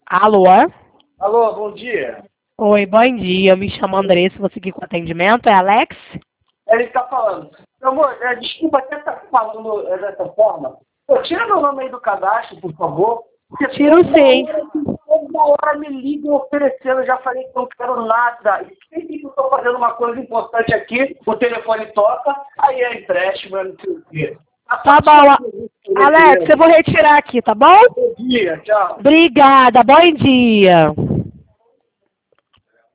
Alô? Alô, bom dia. Oi, bom dia. Me chamo Andressa, você aqui com atendimento, é Alex? Ele está falando. Meu amor, desculpa até estar falando dessa forma. Pô, tira meu nome aí do cadastro, por favor. Tiro sim. Toda hora me ligam oferecendo, eu já falei que não quero nada. E sempre que eu estou fazendo uma coisa importante aqui, o telefone toca, aí é empréstimo, eu não sei o quê. Tá bom. Alex, eu vou retirar aqui, tá bom? Bom dia, tchau. Obrigada, bom dia.